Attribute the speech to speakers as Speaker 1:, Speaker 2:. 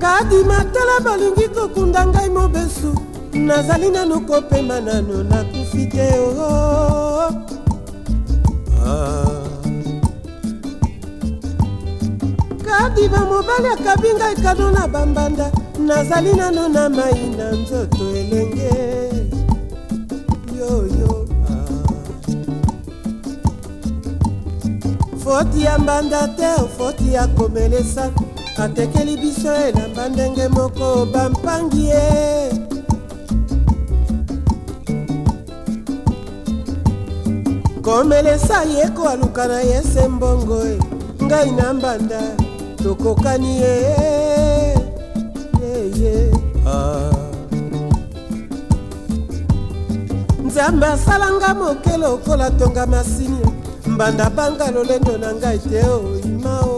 Speaker 1: kadi matala balingi kokunda ngai mobesu nazali nanu kopema nano nakufi te kadi bamobali akabi ngai kado na bambanda nazali nano na mai na nzoto elenge yoyo foti ya mbanda te foti ya komelesa atekeli biso elamba ndenge moko bampangi ye komelesa ye ko aluka na ye se mbongo ngai na mbanda tokokani ye nzambe asalanga moke lokola tonga masini mbanda banga lolendo na ngai te oyima